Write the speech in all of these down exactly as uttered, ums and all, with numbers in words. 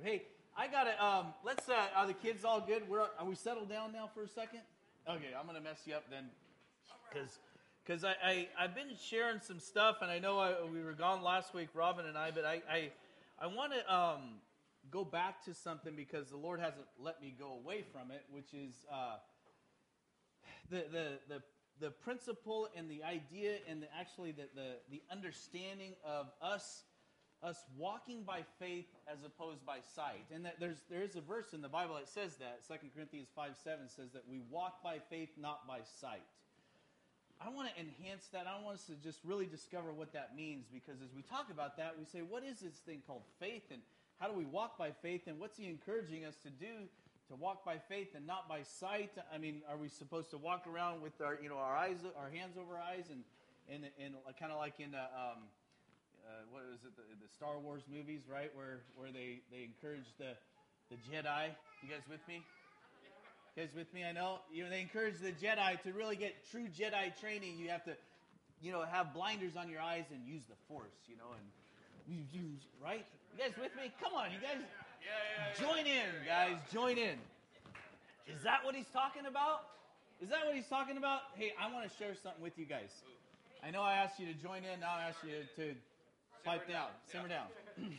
Hey, I gotta. Um, let's. Uh, are the kids all good? We're. Are we settled down now for a second? Okay, I'm gonna mess you up then, because because I, I I've been sharing some stuff, and I know I, we were gone last week, Robin and I, but I I, I want to um, go back to something because the Lord hasn't let me go away from it, which is uh, the the the. the principle and the idea and the, actually the, the, the understanding of us us walking by faith as opposed by sight. And that there's there is a verse in the Bible that says that. Second Corinthians five seven says that we walk by faith, not by sight. I want to enhance that. I want us to just really discover what that means, because as we talk about that, we say, what is this thing called faith, and how do we walk by faith, and what's he encouraging us to do to walk by faith and not by sight? I mean, are we supposed to walk around with our, you know, our eyes, our hands over our eyes, and and and kind of like in uh, um, uh, what is it, the, the Star Wars movies, right, where where they, they encourage the the Jedi? You guys with me? You guys with me? I know you know they encourage the Jedi to really get true Jedi training. You have to, you know, have blinders on your eyes and use the Force, you know, and you use right. You guys with me? Come on, you guys. Yeah, yeah, yeah. Join in, guys. Join in. Is that what he's talking about? Is that what he's talking about? Hey, I want to share something with you guys. I know I asked you to join in. Now I ask you to pipe down. down. Simmer Yeah. down.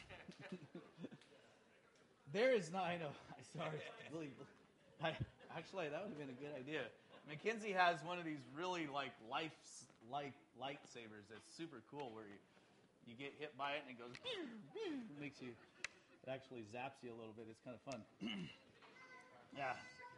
There is not, I know. Sorry. Really, I, actually, that would have been a good idea. Mackenzie has one of these really like life like lightsabers that's super cool, where you, you get hit by it and it goes, it makes you, it actually zaps you a little bit. It's kind of fun. Yeah.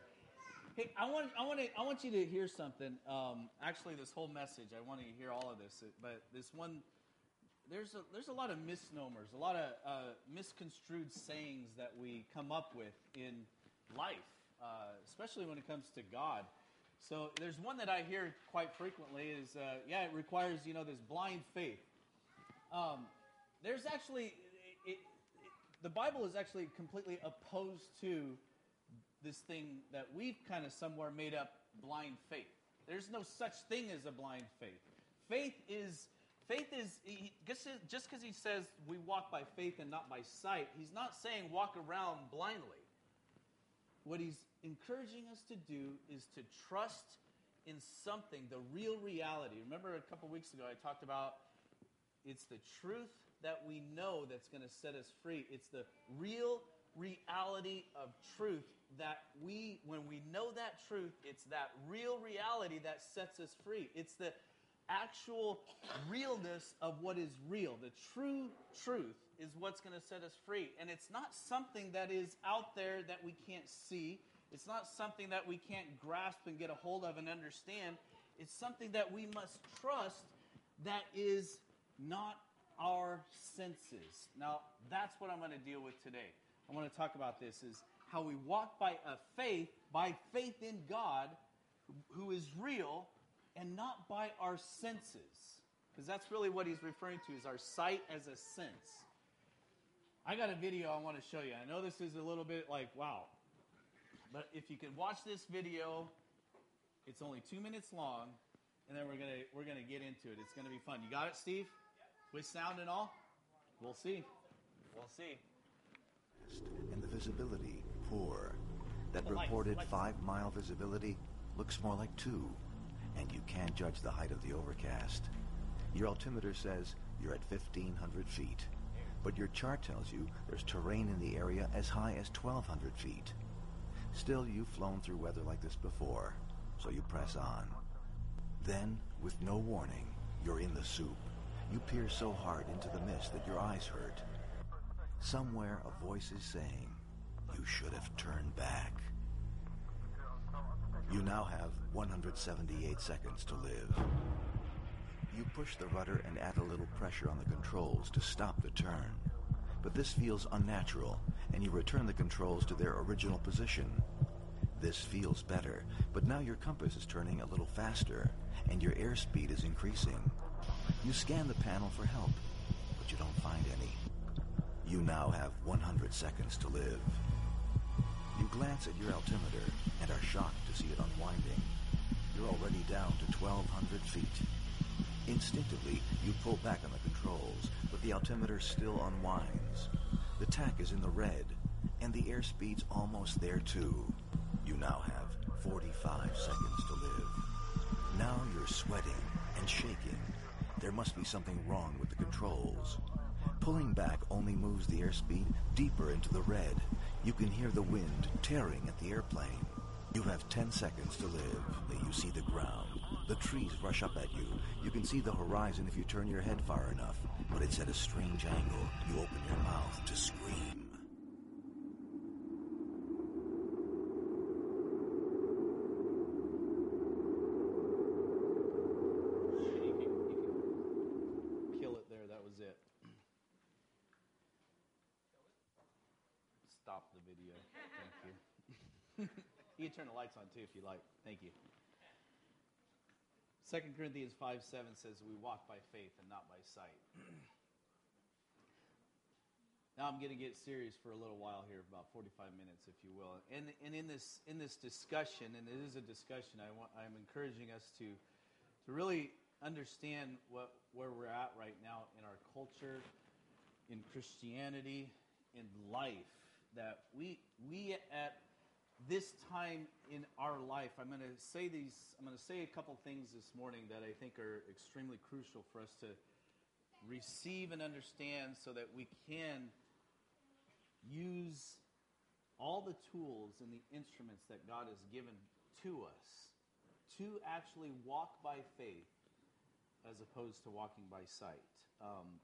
Hey, I want I want to I want you to hear something. Um, actually, this whole message, I want you to hear all of this. But this one, there's a there's a lot of misnomers, a lot of uh, misconstrued sayings that we come up with in life, uh, especially when it comes to God. So there's one that I hear quite frequently is, uh, yeah, it requires, you know, this blind faith. Um, there's actually, it, it, the Bible is actually completely opposed to this thing that we've kind of somewhere made up, blind faith. There's no such thing as a blind faith. Faith is, faith is, he, just because he says we walk by faith and not by sight, he's not saying walk around blindly. What he's encouraging us to do is to trust in something, the real reality. Remember a couple weeks ago I talked about it's the truth that we know that's going to set us free. It's the real reality of truth that we, when we know that truth, it's that real reality that sets us free. It's the actual realness of what is real. The true truth is what's going to set us free. And it's not something that is out there that we can't see. It's not something that we can't grasp and get a hold of and understand. It's something that we must trust that is not our senses. Now, that's what I'm going to deal with today. I want to talk about this, is how we walk by a faith, by faith in God, who is real, and not by our senses. Because that's really what he's referring to, is our sight as a sense. I got a video I want to show you. I know this is a little bit like, wow. But if you can watch this video, it's only two minutes long, and then we're gonna we're gonna get into it. It's gonna be fun. You got it, Steve? With sound and all? We'll see. We'll see. And the visibility, poor. That The lights, reported lights. five-mile visibility looks more like two. And you can't judge the height of the overcast. Your altimeter says you're at fifteen hundred feet. But your chart tells you there's terrain in the area as high as twelve hundred feet. Still, you've flown through weather like this before, so you press on. Then, with no warning, you're in the soup. You peer so hard into the mist that your eyes hurt. Somewhere a voice is saying, you should have turned back. You now have one hundred seventy-eight seconds to live. You push the rudder and add a little pressure on the controls to stop the turn. But this feels unnatural, and you return the controls to their original position. This feels better, but now your compass is turning a little faster, and your airspeed is increasing. You scan the panel for help, but you don't find any. You now have one hundred seconds to live. You glance at your altimeter and are shocked to see it unwinding. You're already down to twelve hundred feet. Instinctively, you pull back on the controls, but the altimeter still unwinds. The tack is in the red, And the airspeed's almost there too. You now have forty-five seconds to live. Now you're sweating and shaking. There must be something wrong with the controls. Pulling back only moves the airspeed deeper into the red. You can hear the wind tearing at the airplane. You have ten seconds to live. You see the ground. The trees rush up at you. You can see the horizon if you turn your head far enough, but it's at a strange angle. You open your mouth to scream. You can, you can kill it there. That was it. Stop the video. Thank you. You can turn the lights on too if you like. Thank you. Second Corinthians five seven says we walk by faith and not by sight. Now I'm going to get serious for a little while here, about forty-five minutes, if you will. And, and in this in this discussion, and it is a discussion, I want, I'm encouraging us to to really understand what where we're at right now in our culture, in Christianity, in life. That we we at this time in our life, I'm going to say these. I'm going to say a couple things this morning that I think are extremely crucial for us to receive and understand, so that we can use all the tools and the instruments that God has given to us to actually walk by faith as opposed to walking by sight. Um,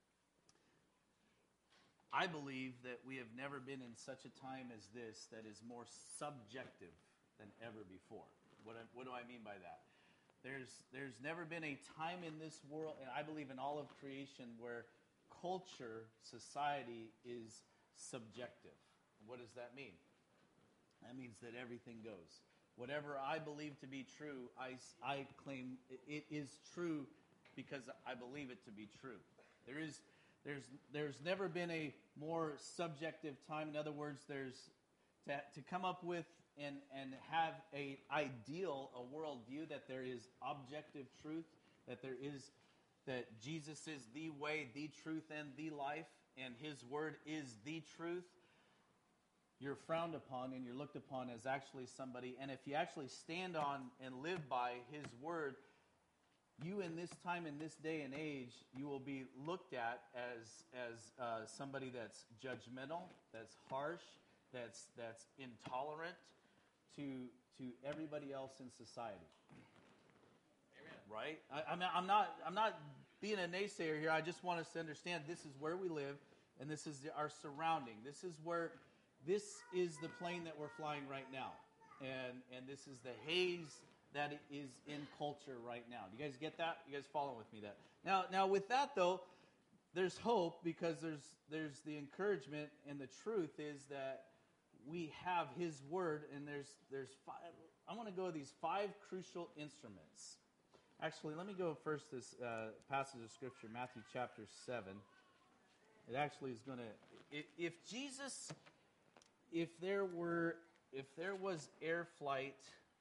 I believe that we have never been in such a time as this that is more subjective than ever before. What, I, what do I mean by that? There's, there's never been a time in this world, and I believe in all of creation, where culture, society is subjective. What does that mean? That means that everything goes. Whatever I believe to be true, I, I claim it is true because I believe it to be true. There is... There's there's never been a more subjective time. In other words, there's to, to come up with and, and have a ideal, a worldview that there is objective truth, that there is that Jesus is the way, the truth, and the life, and His Word is the truth. You're frowned upon and you're looked upon as actually somebody. And if you actually stand on and live by His Word, you in this time, in this day and age, you will be looked at as as uh, somebody that's judgmental, that's harsh, that's that's intolerant to to everybody else in society. Amen. Right? I, I'm, I'm not I'm not being a naysayer here. I just want us to understand this is where we live, and this is the, our surrounding. This is where this is the plane that we're flying right now, and and this is the haze that is in culture right now. Do you guys get that? You guys following with me that? Now, now with that though, there's hope, because there's there's the encouragement, and the truth is that we have His Word, and there's there's five. I want to go to these five crucial instruments. Actually, let me go first this uh, passage of Scripture, Matthew chapter seven. It actually is going to, if, if Jesus, if there were, if there was air flight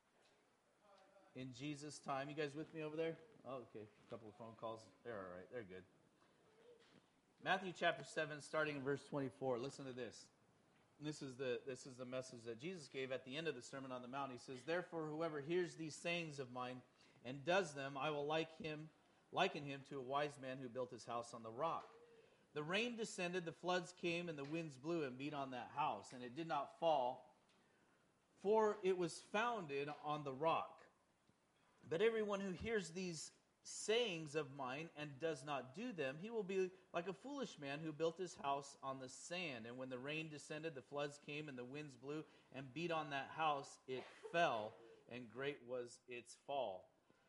in Jesus' time. You guys with me over there? Oh, okay. A couple of phone calls. They're all right. They're good. Matthew chapter seven, starting in verse twenty-four. Listen to this. And this is the this is the message that Jesus gave at the end of the Sermon on the Mount. He says, "Therefore, whoever hears these sayings of mine and does them, I will like him, liken him to a wise man who built his house on the rock. The rain descended, the floods came, and the winds blew and beat on that house, and it did not fall, for it was founded on the rock. But everyone who hears these sayings of mine and does not do them, he will be like a foolish man who built his house on the sand. And when the rain descended, the floods came, and the winds blew and beat on that house. It fell, and great was its fall."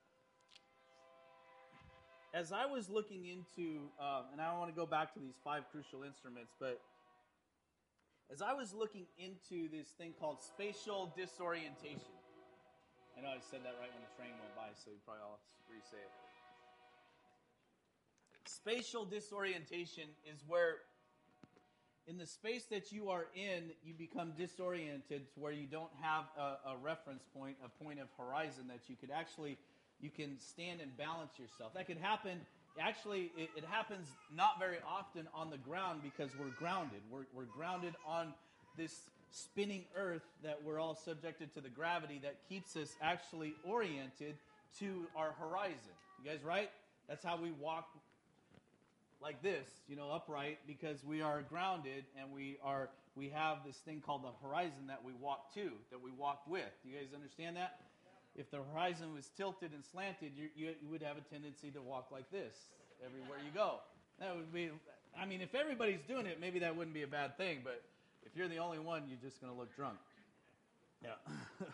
As I was looking into, um, and I want to go back to these five crucial instruments, but as I was looking into this thing called spatial disorientation, I know I said that right when the train went by, so you probably all re-say it. Spatial disorientation is where, in the space that you are in, you become disoriented to where you don't have a, a reference point, a point of horizon that you could actually, you can stand and balance yourself. That could happen, actually, it, it happens not very often on the ground because we're grounded. We're, we're grounded on this spinning earth that we're all subjected to the gravity that keeps us actually oriented to our horizon. You guys right? That's how we walk like this, you know, upright, because we are grounded and we are we have this thing called the horizon that we walk to, that we walk with. Do you guys understand that? If the horizon was tilted and slanted, you, you, you would have a tendency to walk like this everywhere you go. That would be, I mean, if everybody's doing it, maybe that wouldn't be a bad thing, but if you're the only one, you're just going to look drunk. Yeah.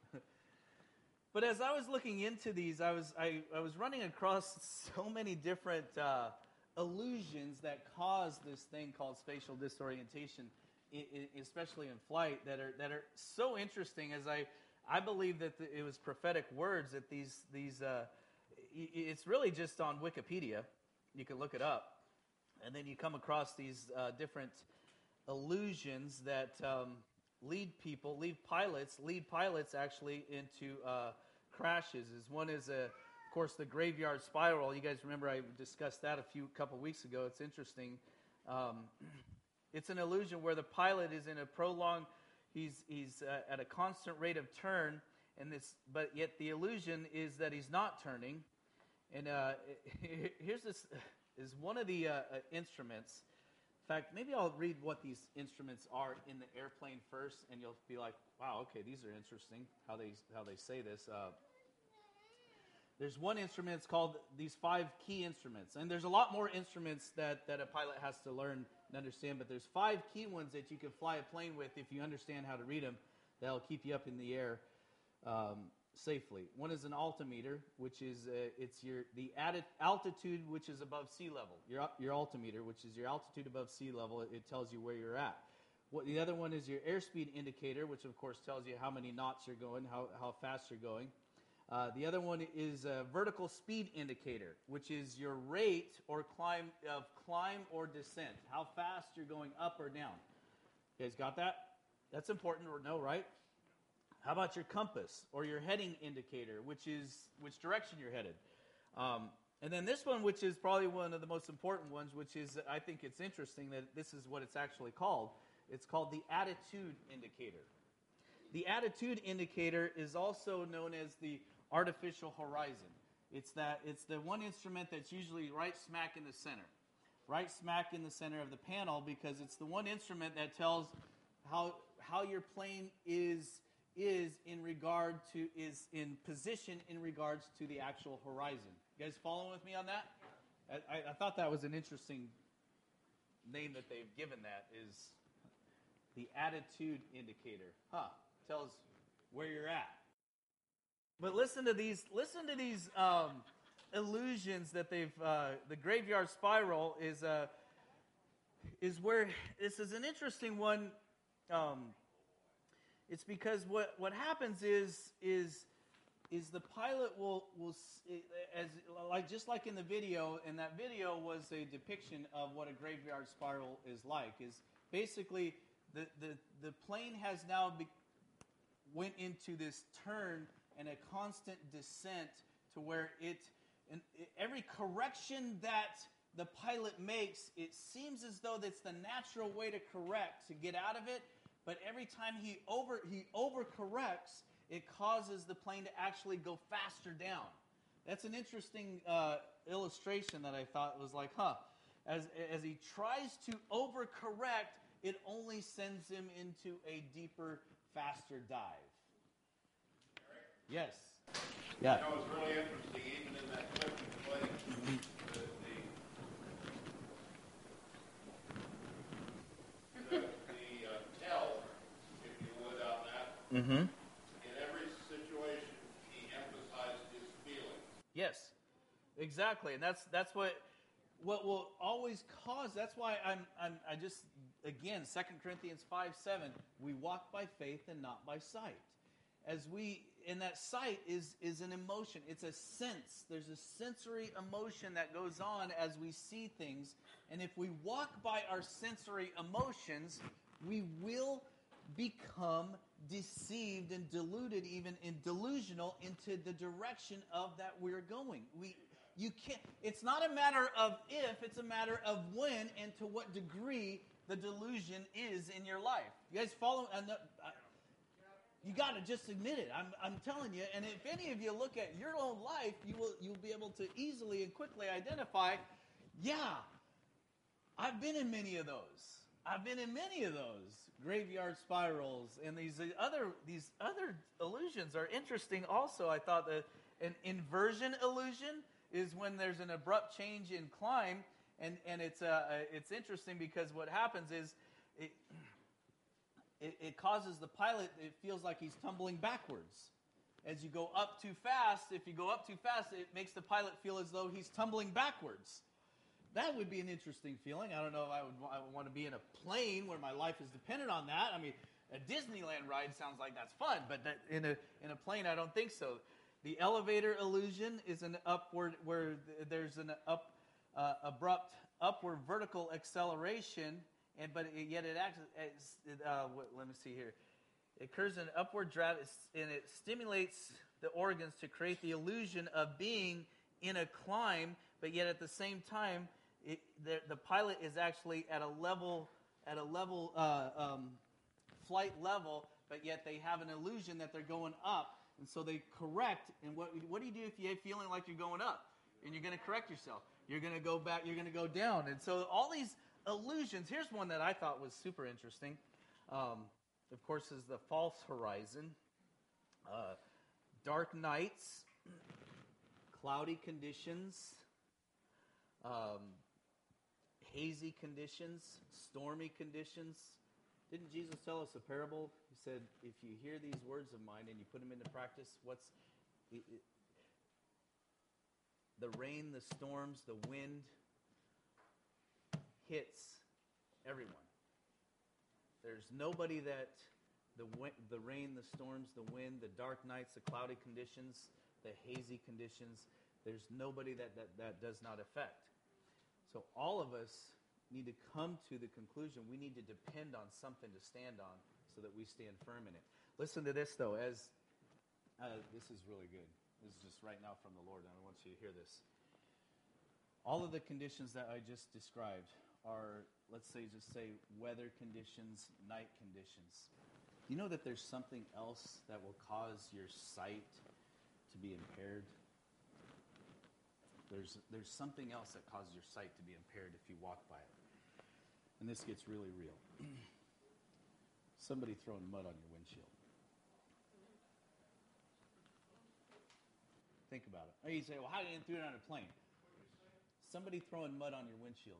But as I was looking into these, I was I, I was running across so many different uh, illusions that cause this thing called spatial disorientation, I, I, especially in flight, that are that are so interesting. As I I believe that the, it was prophetic words that these these uh, it's really just on Wikipedia. You can look it up, and then you come across these uh, different illusions that um, lead people, lead pilots, lead pilots actually into uh, crashes. Is one is a, of course, the graveyard spiral. You guys remember I discussed that a few couple weeks ago. It's interesting. Um, it's an illusion where the pilot is in a prolonged, he's he's uh, at a constant rate of turn, and this, but yet the illusion is that he's not turning. And uh, here's this is one of the uh, uh, instruments. In fact, maybe I'll read what these instruments are in the airplane first, and you'll be like, wow, okay, these are interesting, how they how they say this. Uh, there's one instrument, it's called these five key instruments. And there's a lot more instruments that, that a pilot has to learn and understand, but there's five key ones that you can fly a plane with if you understand how to read them. That'll keep you up in the air um, safely. One is an altimeter, which is uh, it's your the added altitude which is above sea level. Your your altimeter, which is your altitude above sea level, it, it tells you where you're at. What the other one is your airspeed indicator, which of course tells you how many knots you're going, how how fast you're going. Uh, the other one is a vertical speed indicator, which is your rate or climb of climb or descent, how fast you're going up or down. You guys got that? That's important to know, right? How about your compass or your heading indicator, which is which direction you're headed? Um, and then this one, which is probably one of the most important ones, which is, I think it's interesting that this is what it's actually called. It's called the attitude indicator. The attitude indicator is also known as the artificial horizon. It's that it's the one instrument that's usually right smack in the center, right smack in the center of the panel, because it's the one instrument that tells how how your plane is. is in regard to, is in position in regards to the actual horizon. You guys following with me on that? I, I thought that was an interesting name that they've given that, is the attitude indicator. Huh, tells where you're at. But listen to these, listen to these um, illusions that they've, uh, the graveyard spiral is, uh, is where, this is an interesting one. Um, It's because what, what happens is is is the pilot will will as like just like in the video, and that video was a depiction of what a graveyard spiral is like. Is basically the the, the plane has now be, went into this turn and a constant descent to where it and every correction that the pilot makes, it seems as though that's the natural way to correct to get out of it. But every time he over he overcorrects, it causes the plane to actually go faster down. That's an interesting uh, illustration that I thought was like, huh. As as he tries to overcorrect, it only sends him into a deeper, faster dive. Eric? Yes. Yeah. You know, it's really interesting, even in that clip you played, mm-hmm. Mm-hmm. In every situation, he emphasized his feelings. Yes, exactly, and that's that's what what will always cause. That's why I'm I'm I just again Second Corinthians five seven. We walk by faith and not by sight. As we and that sight is is an emotion. It's a sense. There's a sensory emotion that goes on as we see things, and if we walk by our sensory emotions, we will become deceived and deluded, even in delusional, into the direction of that we're going. We, you can't. It's not a matter of if; it's a matter of when and to what degree the delusion is in your life. You guys follow? And the, uh, you got to just admit it. I'm, I'm telling you. And if any of you look at your own life, you will you'll be able to easily and quickly identify. Yeah, I've been in many of those. I've been in many of those graveyard spirals, and these other these other illusions are interesting. Also, I thought that an inversion illusion is when there's an abrupt change in climb, and and it's uh, it's interesting because what happens is it, it it causes the pilot. It feels like he's tumbling backwards as you go up too fast. If you go up too fast, it makes the pilot feel as though he's tumbling backwards. That would be an interesting feeling. I don't know if I would, I would want to be in a plane where my life is dependent on that. I mean, a Disneyland ride sounds like that's fun, but that, in a in a plane, I don't think so. The elevator illusion is an upward, where there's an up, uh, abrupt upward vertical acceleration, and but it, yet it acts. Uh, what, let me see here. It occurs in upward drive, and it stimulates the organs to create the illusion of being in a climb, but yet at the same time, It, the, the pilot is actually at a level, at a level, uh, um, flight level, but yet they have an illusion that they're going up, and so they correct. And what what do you do if you're feeling like you're going up, and you're going to correct yourself? You're going to go back. You're going to go down. And so all these illusions. Here's one that I thought was super interesting. Um, of course, is the false horizon, uh, dark nights, cloudy conditions. Um, hazy conditions, stormy conditions. Didn't Jesus tell us a parable? He said, if you hear these words of mine and you put them into practice, what's it, it, the rain, the storms, the wind hits everyone. There's nobody that the the rain, the storms, the wind, the dark nights, the cloudy conditions, the hazy conditions, there's nobody that, that, that does not affect. So all of us need to come to the conclusion we need to depend on something to stand on so that we stand firm in it. Listen to this, though, as uh, this is really good. This is just right now from the Lord, and I want you to hear this. All of the conditions that I just described are, let's say, just say weather conditions, night conditions. You know that there's something else that will cause your sight to be impaired? There's there's something else that causes your sight to be impaired if you walk by it. And this gets really real. Somebody throwing mud on your windshield. Think about it. Or you say, well, how did you do it on a plane? Somebody throwing mud on your windshield.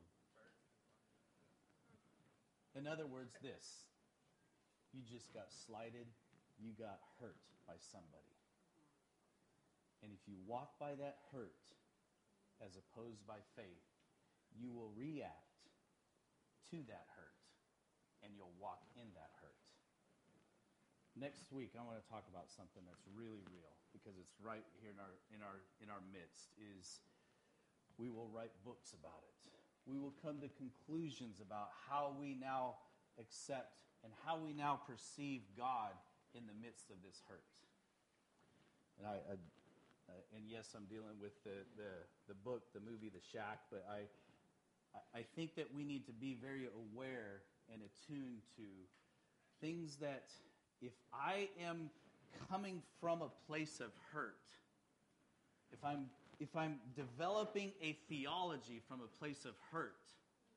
In other words, this. You just got slighted. You got hurt by somebody. And if you walk by that hurt, as opposed by faith, you will react to that hurt, and you'll walk in that hurt. Next week, I want to talk about something that's really real, because it's right here in our in our in our midst. Is we will write books about it. We will come to conclusions about how we now accept and how we now perceive God in the midst of this hurt. And I. I Uh, and yes, I'm dealing with the, the, the book, the movie, The Shack, but I, I think that we need to be very aware and attuned to things that if I am coming from a place of hurt, if I'm, if I'm developing a theology from a place of hurt,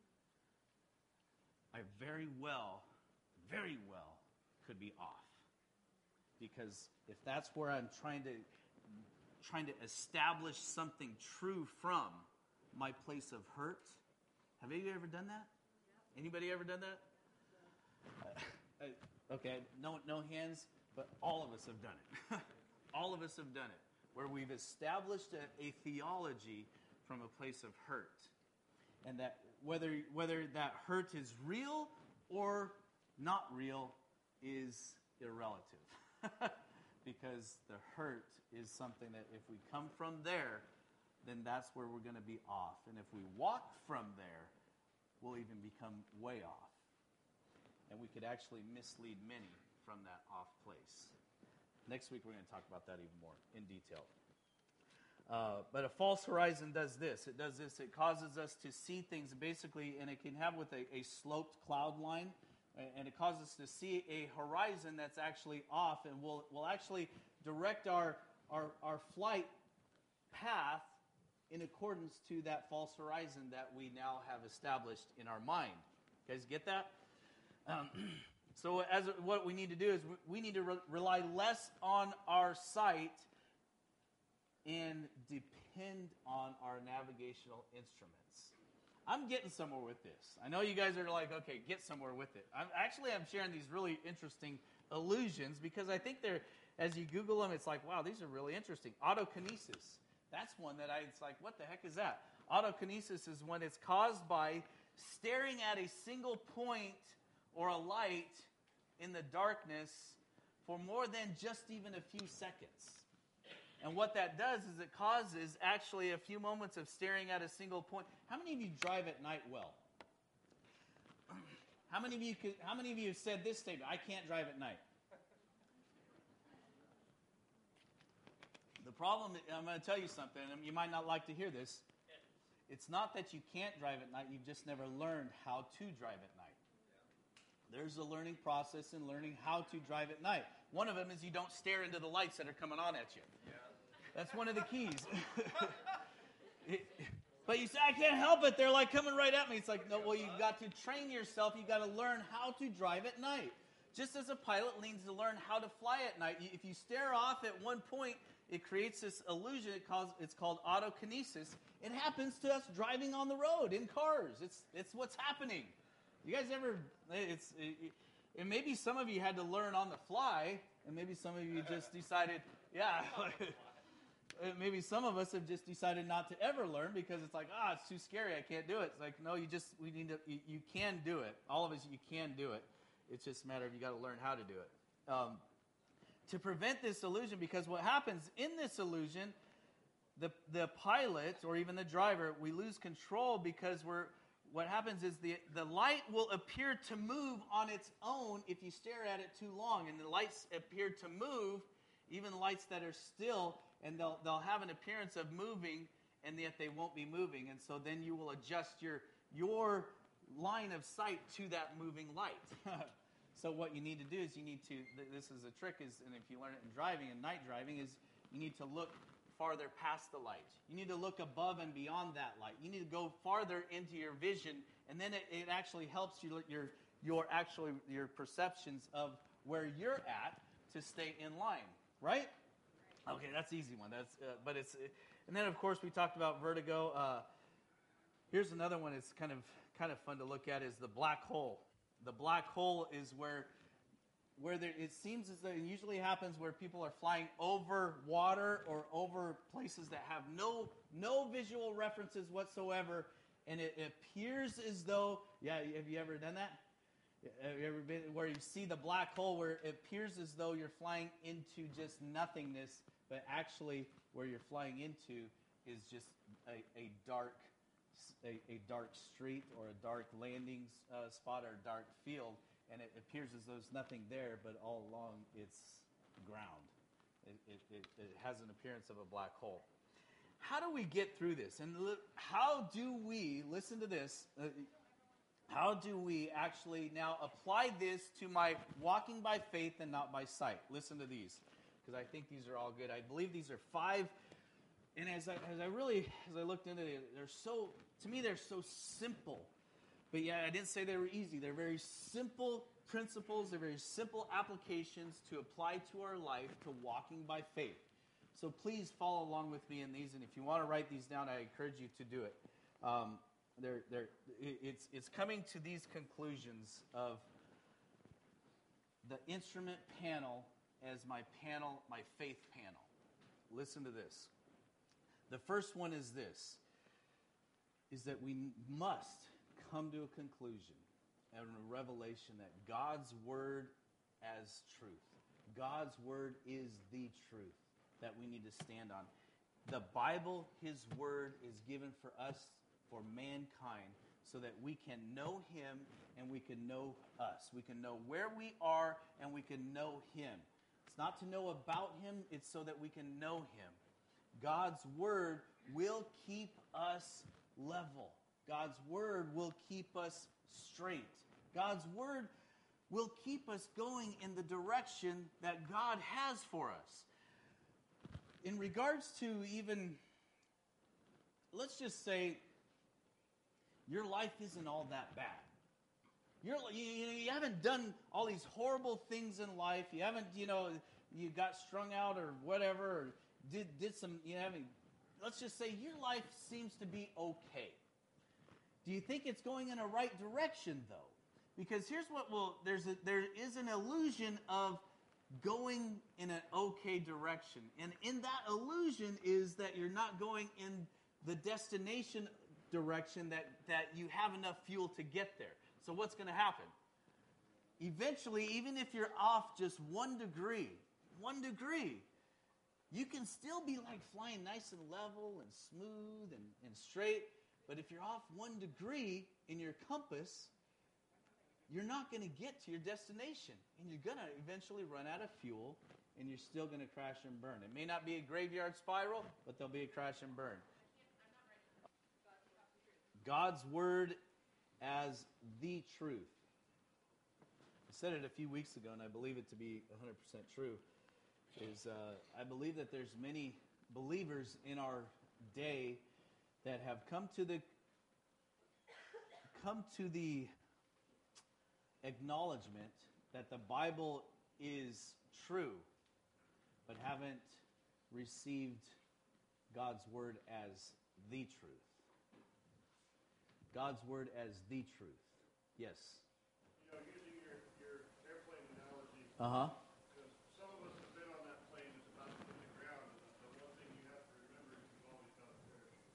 I very well, very well could be off. Because if that's where I'm trying to trying to establish something true from my place of hurt. Have you ever done that? Anybody ever done that? Uh, uh, okay, no, no hands, but all of us have done it. All of us have done it, where we've established a, a theology from a place of hurt. And that whether whether that hurt is real or not real is irrelative. Because the hurt is something that if we come from there, then that's where we're going to be off. And if we walk from there, we'll even become way off. And we could actually mislead many from that off place. Next week, we're going to talk about that even more in detail. Uh, but a false horizon does this. It does this. It causes us to see things basically, and it can have with a, a sloped cloud line, and it causes us to see a horizon that's actually off, and will will actually direct our, our, our flight path in accordance to that false horizon that we now have established in our mind. You guys get that? Um, so as what we need to do is we need to re- rely less on our sight and depend on our navigational instruments. I'm getting somewhere with this. I know you guys are like, okay, get somewhere with it. I'm, actually, I'm sharing these really interesting illusions because I think they're, as you Google them, it's like, wow, these are really interesting. Autokinesis. That's one that I, it's like, what the heck is that? Autokinesis is when it's caused by staring at a single point or a light in the darkness for more than just even a few seconds. And what that does is it causes actually a few moments of staring at a single point. How many of you drive at night well? How many of you could, how many of you have said this statement, I can't drive at night? The problem, I'm going to tell you something, and you might not like to hear this. It's not that you can't drive at night, you've just never learned how to drive at night. There's a learning process in learning how to drive at night. One of them is you don't stare into the lights that are coming on at you. That's one of the keys. it, but you say, I can't help it. They're like coming right at me. It's like, no, well, you've got to train yourself. You've got to learn how to drive at night. Just as a pilot needs to learn how to fly at night. If you stare off at one point, it creates this illusion. It calls, it's called autokinesis. It happens to us driving on the road in cars. It's it's what's happening. You guys ever, it's, it, and maybe some of you had to learn on the fly, and maybe some of you just decided, yeah, maybe some of us have just decided not to ever learn because it's like, ah, it's too scary, I can't do it. It's like, no, you just, we need to, you, you can do it. All of us, you can do it. It's just a matter of you got to learn how to do it. Um, to prevent this illusion, because what happens in this illusion, the the pilot or even the driver, we lose control because we're, what happens is the, the light will appear to move on its own if you stare at it too long. And the lights appear to move, even lights that are still, and they'll they'll have an appearance of moving, and yet they won't be moving. And so then you will adjust your your line of sight to that moving light. So what you need to do is you need to, this is a trick, is, and if you learn it in driving and night driving, is you need to look farther past the light. You need to look above and beyond that light. You need to go farther into your vision, and then it, it actually helps you your your actually your perceptions of where you're at to stay in line, right? Okay, that's an easy one. That's uh, but it's uh, and then of course we talked about vertigo. Uh, here's another one. It's kind of kind of fun to look at is the black hole. The black hole is where where there, it seems as though it usually happens where people are flying over water or over places that have no no visual references whatsoever, and it, it appears as though, yeah, have you ever done that? Have you ever been where you see the black hole where it appears as though you're flying into just nothingness, but actually where you're flying into is just a, a dark a, a dark street or a dark landing uh, spot or a dark field, and it appears as though there's nothing there, but all along it's ground. It, it, it, it has an appearance of a black hole. How do we get through this? And li- how do we, listen to this, uh, how do we actually now apply this to my walking by faith and not by sight? Listen to these, because I think these are all good. I believe these are five, and as I, as I really, as I looked into it, they're so, to me, they're so simple. But yeah, I didn't say they were easy. They're very simple principles. They're very simple applications to apply to our life, to walking by faith. So please follow along with me in these. And if you want to write these down, I encourage you to do it. Um, they're, they're, it's, it's coming to these conclusions of the instrument panel as my panel, my faith panel. Listen to this. The first one is this, is that we must come to a conclusion and a revelation that God's word as truth. God's word is the truth that we need to stand on. The Bible, his word, is given for us, for mankind, so that we can know him and we can know us. We can know where we are and we can know him. It's not to know about him, it's so that we can know him. God's word will keep us level. God's word will keep us straight. God's word will keep us going in the direction that God has for us. In regards to even, let's just say, your life isn't all that bad. You're, you, you haven't done all these horrible things in life. You haven't, you know, you got strung out or whatever, or did did some, you haven't, let's just say your life seems to be okay. Do you think it's going in a right direction, though? Because here's what will, there's a, there is an illusion of going in an okay direction. And in that illusion is that you're not going in the destination direction, that, that you have enough fuel to get there. So what's going to happen? Eventually, even if you're off just one degree, one degree, you can still be like flying nice and level and smooth and, and straight. But if you're off one degree in your compass, you're not going to get to your destination. And you're going to eventually run out of fuel, and you're still going to crash and burn. It may not be a graveyard spiral, but there'll be a crash and burn. God's word as the truth. I said it a few weeks ago, and I believe it to be one hundred percent true. Is uh, I believe that there's many believers in our day that have come to the come to the acknowledgement that the Bible is true, but haven't received God's word as the truth. God's word as the truth. Yes. You know, using your, your airplane analogy, Uh-huh. because some of us have been on that plane that's about to hit the ground, and the one thing you have to remember is you've always got a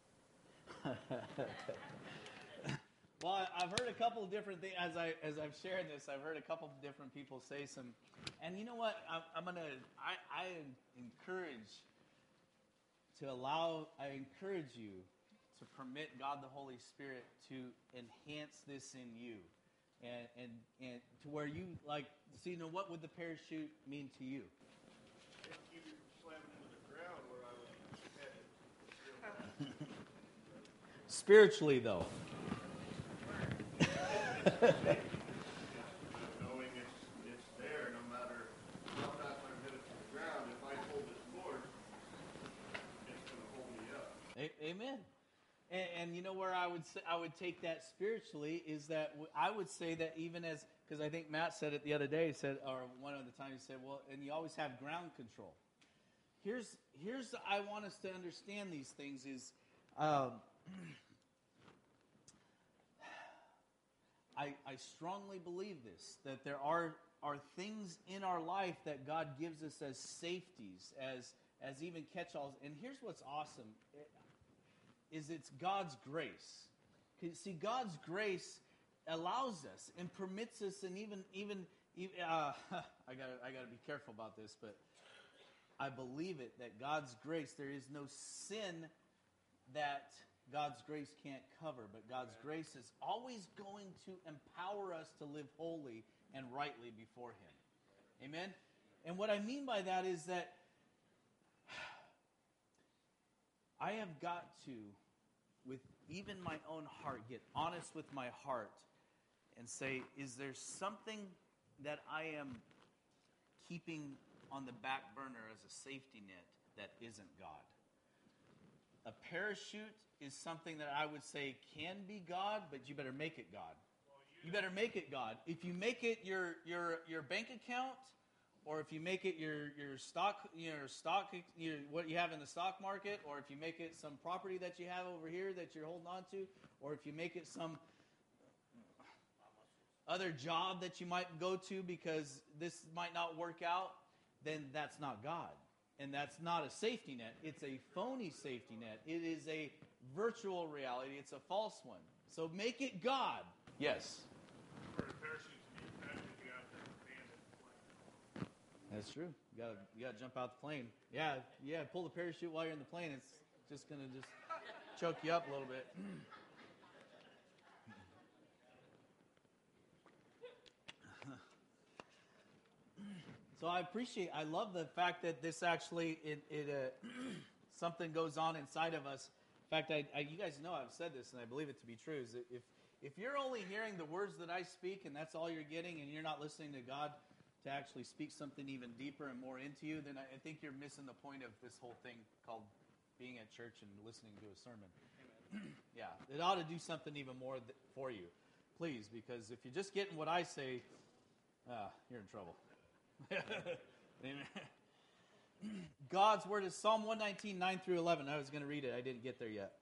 parachute. Well, I've heard a couple of different things as I as I've shared this. I've heard a couple of different people say some, and you know what? I'm, I'm gonna. I, I encourage to allow. I encourage you to permit God the Holy Spirit to enhance this in you, and and and to where you like. See, you know, what would the parachute mean to you? It keep you from slamming into the ground where I was headed. Spiritually, though. Knowing it's it's there, no matter how fast I'm headed to the ground, if I pull this cord, it's going to hold me up. A- Amen. And, and you know where I would say, I would take that spiritually is that w- I would say that even as, because I think Matt said it the other day, he said, or one of the times he said, well, and you always have ground control. Here's here's I want us to understand these things is. Um, I, I strongly believe this, that there are, are things in our life that God gives us as safeties, as as even catch-alls. And here's what's awesome, is it's God's grace. See, God's grace allows us and permits us, and even, even, even uh, I gotta, I gotta be careful about this, but I believe it, that God's grace, there is no sin that God's grace can't cover, but God's grace is always going to empower us to live holy and rightly before Him. Amen? And what I mean by that is that I have got to, with even my own heart, get honest with my heart and say, is there something that I am keeping on the back burner as a safety net that isn't God? A parachute is something that I would say can be God, but you better make it God. You better make it God. If you make it your your your bank account, or if you make it your your stock your stock your, what you have in the stock market, or if you make it some property that you have over here that you're holding on to, or if you make it some other job that you might go to because this might not work out, then that's not God. And that's not a safety net. It's a phony safety net. It is a virtual reality. It's a false one. So make it God. Yes. For a parachute to be effective, you have to land it flat. That's true. You gotta you gotta jump out the plane. Yeah, yeah, pull the parachute while you're in the plane. It's just gonna just choke you up a little bit. So I appreciate, I love the fact that this actually, it, it uh, something goes on inside of us. In fact, I, I, you guys know I've said this, and I believe it to be true, is that if, if you're only hearing the words that I speak, and that's all you're getting, and you're not listening to God to actually speak something even deeper and more into you, then I, I think you're missing the point of this whole thing called being at church and listening to a sermon. Yeah, it ought to do something even more th- for you, please, because if you're just getting what I say, uh, you're in trouble. Amen. God's word is Psalm one nineteen, nine through eleven. I was going to read it. I didn't get there yet.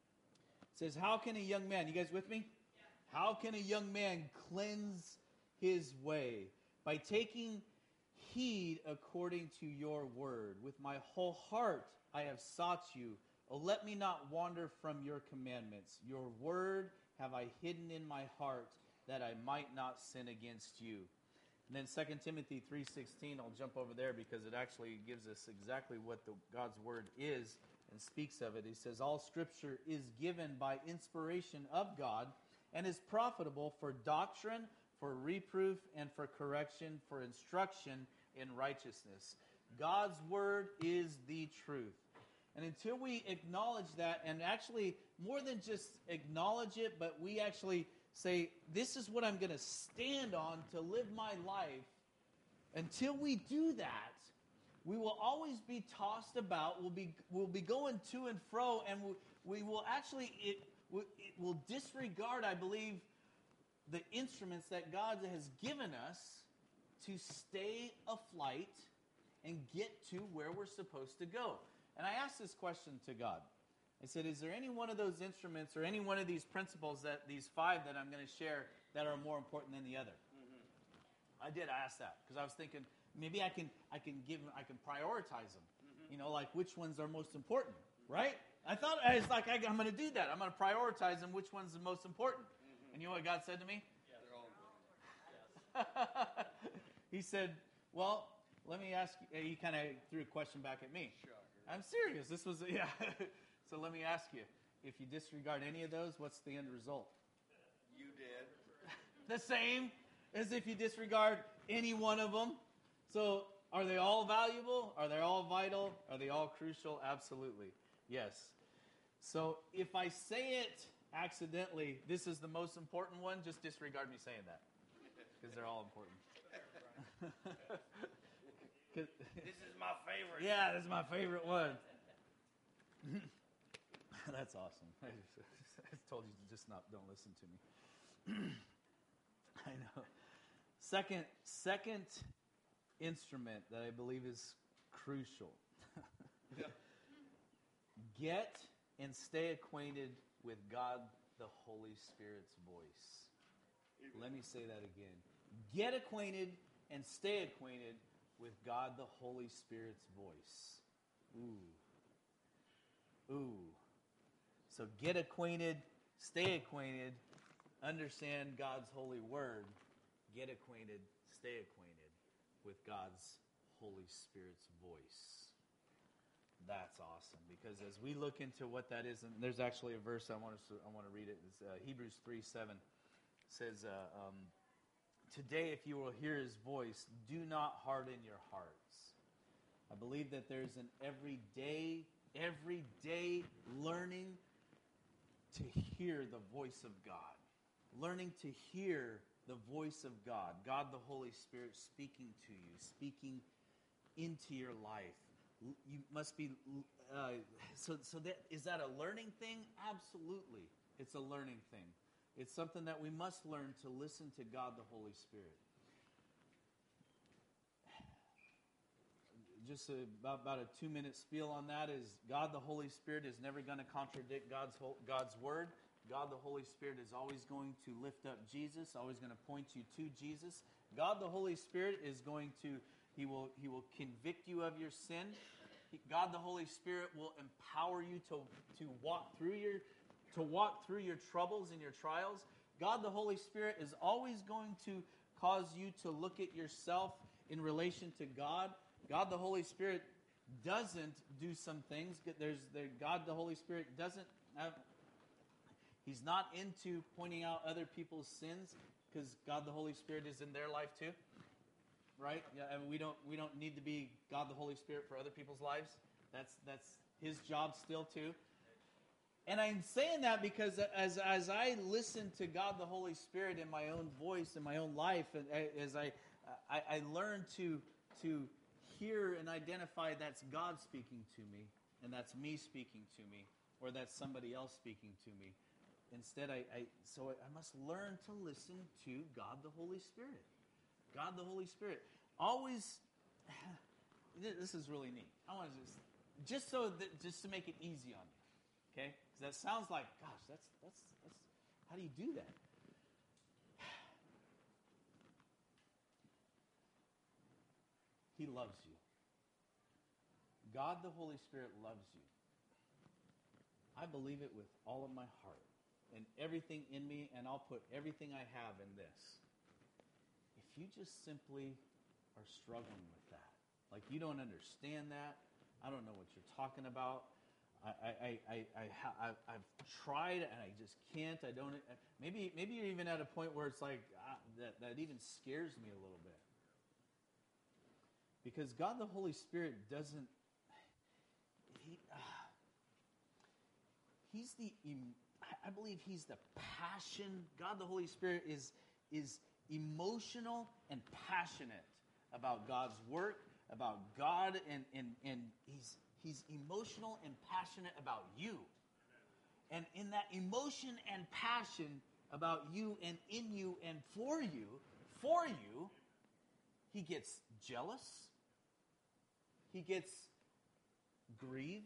It says, how can a young man, you guys with me? Yeah. How can a young man cleanse his way? By taking heed according to your word. With my whole heart I have sought you. Oh, let me not wander from your commandments. Your word have I hidden in my heart, that I might not sin against you. And then Second Timothy three sixteen, I'll jump over there because it actually gives us exactly what the, God's word is and speaks of it. He says, all scripture is given by inspiration of God and is profitable for doctrine, for reproof, and for correction, for instruction in righteousness. God's word is the truth. And until we acknowledge that, and actually more than just acknowledge it, but we actually say, this is what I'm going to stand on to live my life, until we do that, we will always be tossed about, we'll be, we'll be going to and fro, and we, we will actually, it, it will disregard, I believe, the instruments that God has given us to stay aflight and get to where we're supposed to go. And I asked this question to God. I said, is there any one of those instruments or any one of these principles, that these five that I'm going to share, that are more important than the other? Mm-hmm. I did ask that because I was thinking maybe I can I can give I can prioritize them. Mm-hmm. You know, like which ones are most important, right? I thought I was like I, I'm going to do that. I'm going to prioritize them. Which one's the most important? Mm-hmm. And you know what God said to me? Yeah, they're all important. He said, "Well, let me ask you." He kind of threw a question back at me. Sure. I'm serious. This was yeah. So let me ask you, if you disregard any of those, what's the end result? You did. The same as if you disregard any one of them. So are they all valuable? Are they all vital? Are they all crucial? Absolutely. Yes. So if I say it accidentally, this is the most important one, just disregard me saying that. Because they're all important. This is my favorite. Yeah, this is my favorite one. That's awesome. I, just, I told you to just not, don't listen to me. I know. Second, second instrument that I believe is crucial. Get and stay acquainted with God, the Holy Spirit's voice. Let me say that again. Get acquainted and stay acquainted with God, the Holy Spirit's voice. Ooh. Ooh. So get acquainted, stay acquainted, understand God's holy word. Get acquainted, stay acquainted with God's Holy Spirit's voice. That's awesome, because as we look into what that is, and there's actually a verse I want to I want to read it. It's uh, Hebrews three seven. It says, uh, um, "Today, if you will hear His voice, do not harden your hearts." I believe that there's an everyday, everyday learning to hear the voice of God, learning to hear the voice of God, God the Holy Spirit speaking to you, speaking into your life. You must be, uh, so, so that, is that a learning thing? Absolutely. It's a learning thing. It's something that we must learn, to listen to God the Holy Spirit. Just a, about, about a two-minute spiel on that is God the Holy Spirit is never going to contradict God's whole, God's Word. God the Holy Spirit is always going to lift up Jesus, always going to point you to Jesus. God the Holy Spirit is going to, He will He will convict you of your sin. He, God the Holy Spirit will empower you to, to walk through your to walk through your troubles and your trials. God the Holy Spirit is always going to cause you to look at yourself in relation to God. God the Holy Spirit doesn't do some things. There's there, God the Holy Spirit doesn't have, He's not into pointing out other people's sins, because God the Holy Spirit is in their life too, right? Yeah, and we don't we don't need to be God the Holy Spirit for other people's lives. That's that's his job still too. And I'm saying that because as as I listen to God the Holy Spirit in my own voice, in my own life, and as I I, I learn to to hear and identify that's God speaking to me, and that's me speaking to me, or that's somebody else speaking to me. Instead, I, I so I must learn to listen to God the Holy Spirit. God the Holy Spirit. Always, this is really neat. I want to just, just so that, just to make it easy on you, okay? Because that sounds like, gosh, that's that's that's how do you do that? He loves you. God the Holy Spirit loves you. I believe it with all of my heart and everything in me, and I'll put everything I have in this. If you just simply are struggling with that, like you don't understand that, I don't know what you're talking about. I, I, I, I, I, I I've tried and I just can't. I don't. Maybe, maybe you're even at a point where it's like uh, that. That even scares me a little bit, because God the Holy Spirit doesn't. He, uh, he's the. I believe He's the passion. God the Holy Spirit is is emotional and passionate about God's work, about God, and and and He's He's emotional and passionate about you. And in that emotion and passion about you and in you and for you, for you, He gets jealous. He gets grieved.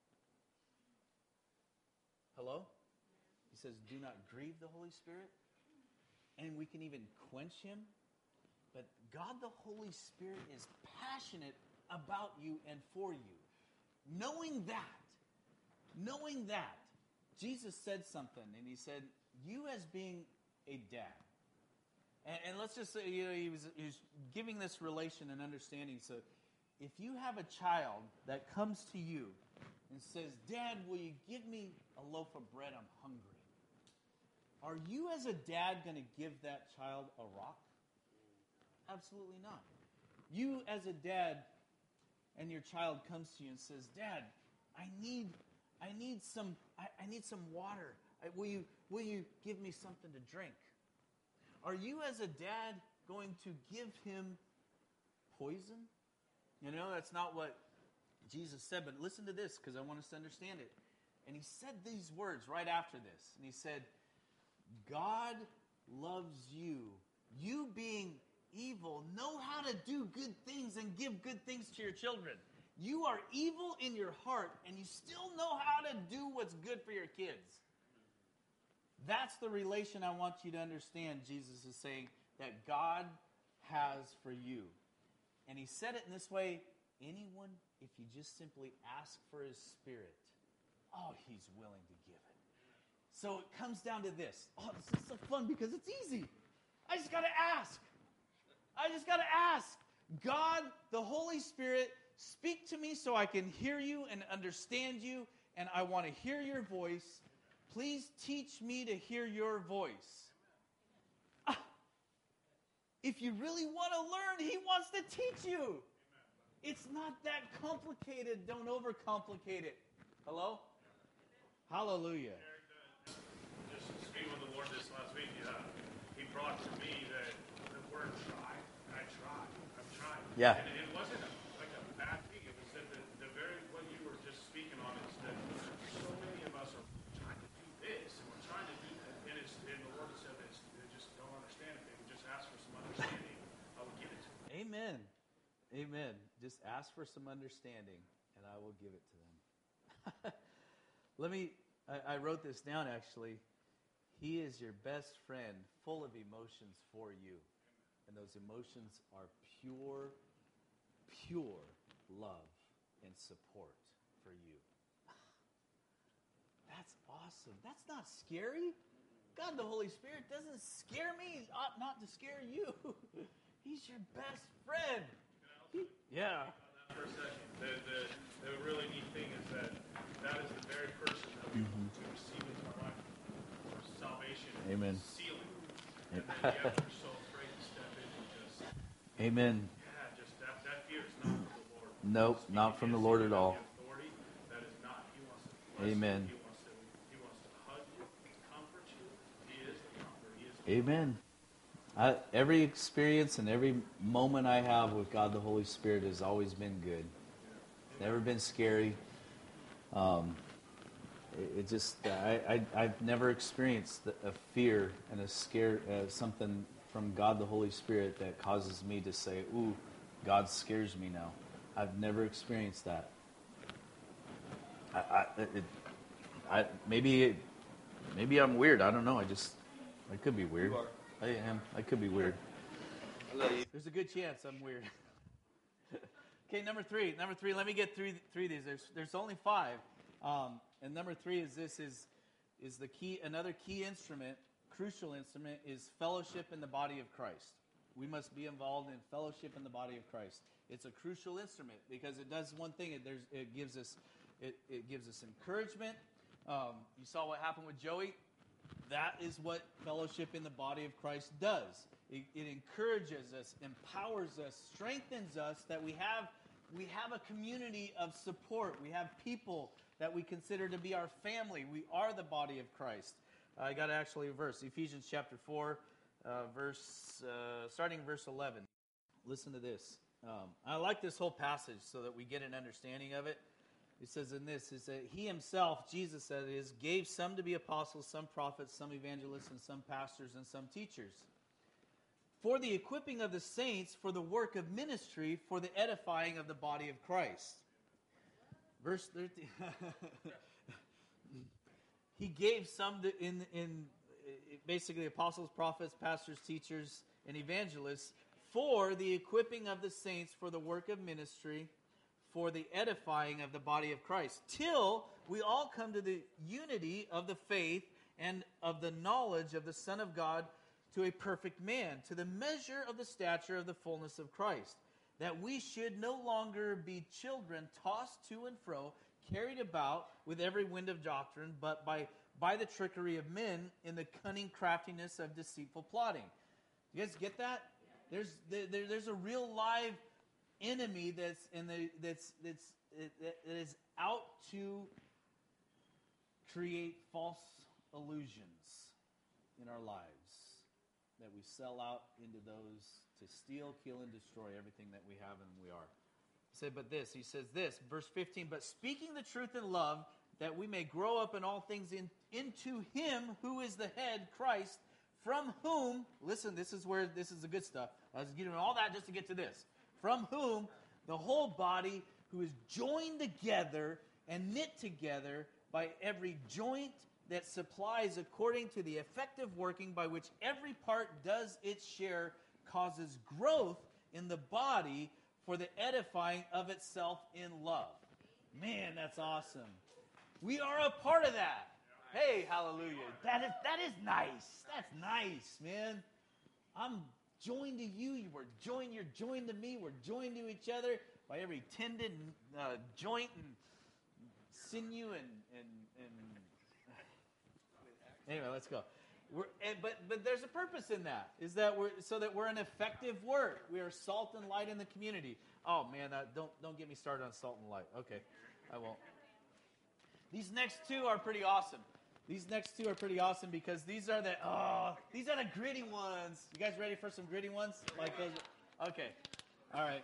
Hello? He says, do not grieve the Holy Spirit. And we can even quench Him. But God the Holy Spirit is passionate about you and for you. Knowing that, knowing that, Jesus said something, and He said, you as being a dad, and, and let's just say, you know, he was, he was giving this relation and understanding. So if you have a child that comes to you and says, Dad, will you give me a loaf of bread? I'm hungry. Are you as a dad going to give that child a rock? Absolutely not. You as a dad, and your child comes to you and says, Dad, I need I need some I, I need some water. I, will you will you give me something to drink? Are you as a dad going to give him poison? You know, that's not what Jesus said, but listen to this because I want us to understand it. And He said these words right after this. And He said, God loves you. You being evil, know how to do good things and give good things to your children. You are evil in your heart, and you still know how to do what's good for your kids. That's the relation I want you to understand, Jesus is saying, that God has for you. And He said it in this way, anyone, if you just simply ask for His Spirit, oh, He's willing to give it. So it comes down to this. Oh, this is so fun because it's easy. I just got to ask. I just got to ask. God, the Holy Spirit, speak to me so I can hear you and understand you, and I want to hear your voice. Please teach me to hear your voice. Ah, if you really want to learn, He wants to teach you. It's not that complicated. Don't overcomplicate it. Hello? Hallelujah. Just speaking with the Lord this last week, yeah, He brought to me that the word try. I tried. I'm trying. Yeah. And it wasn't a, like a bad thing. It was that the, the very, what you were just speaking on is that so many of us are trying to do this, and we're trying to do that. And, it's, and the Lord said this, they just don't understand it. They would just ask for some understanding. I will give it to them. Amen. Amen. Just ask for some understanding, and I will give it to them. Let me, I, I wrote this down actually. He is your best friend, full of emotions for you. And those emotions are pure, pure love and support for you. That's awesome. That's not scary. God, the Holy Spirit doesn't scare me. He ought not to scare you. He's your best friend. He, yeah. For a second, the, the, the really neat thing is that that is the very person that we, mm-hmm. we receive into our life for salvation. Amen. Sealing. And then yet we're so afraid to step in and just. Amen. Yeah, just that, that fear is not from the Lord. Nope, not from the Lord at all. Authority, that is not Amen. He wants to, he wants to hug you, comfort you. He is the comforter. He is the Amen. I, every experience and every moment I have with God the Holy Spirit has always been good. Never been scary. Um, it, it just I, I I've never experienced a fear and a scare uh, something from God the Holy Spirit that causes me to say, "Ooh, God scares me now." I've never experienced that. I, I, it, I maybe it, maybe I'm weird. I don't know. I just I could be weird. You are. I am. I could be weird. I love you. There's a good chance I'm weird. Okay, number three. Number three. Let me get through three of these. There's there's only five, um, and number three is this is is the key. Another key instrument, crucial instrument, is fellowship in the body of Christ. We must be involved in fellowship in the body of Christ. It's a crucial instrument because it does one thing. It there's it gives us it, it gives us encouragement. Um, you saw what happened with Joey. That is what fellowship in the body of Christ does. It, it encourages us, empowers us, strengthens us that we have we have a community of support. We have people that we consider to be our family. We are the body of Christ. Uh, I got actually a verse, Ephesians chapter four, uh, verse uh, starting verse eleven. Listen to this. Um, I like this whole passage so that we get an understanding of it. It says in this, is that he himself, Jesus said it is, gave some to be apostles, some prophets, some evangelists, and some pastors, and some teachers, for the equipping of the saints, for the work of ministry, for the edifying of the body of Christ. Verse thirteen. He gave some to, in, in basically apostles, prophets, pastors, teachers, and evangelists, for the equipping of the saints, for the work of ministry, for the edifying of the body of Christ, till we all come to the unity of the faith and of the knowledge of the Son of God, to a perfect man, to the measure of the stature of the fullness of Christ, that we should no longer be children tossed to and fro, carried about with every wind of doctrine, but by, by the trickery of men in the cunning craftiness of deceitful plotting. You guys get that? There's there, there's a real live enemy that's in the that's that's that is out to create false illusions in our lives, that we sell out into those to steal, kill, and destroy everything that we have and we are. He said, but this, he says this, verse fifteen, but speaking the truth in love, that we may grow up in all things in, into him who is the head, Christ, from whom, listen, this is where this is the good stuff. I was giving all that just to get to this. From whom the whole body, who is joined together and knit together by every joint that supplies according to the effective working by which every part does its share, causes growth in the body for the edifying of itself in love. Man, that's awesome. We are a part of that. Hey, hallelujah. That is that is nice. That's nice, man. I'm joined to you. You were joined. You're joined to me. We're joined to each other by every tendon, uh, joint, and sinew, and and and. Anyway, let's go. We're, and, but but there's a purpose in that. Is that we're so that we're an effective work. We are salt and light in the community. Oh man, uh, don't don't get me started on salt and light. Okay, I won't. These next two are pretty awesome. These next two are pretty awesome because these are the oh these are the gritty ones. You guys ready for some gritty ones? Like those? Okay, all right.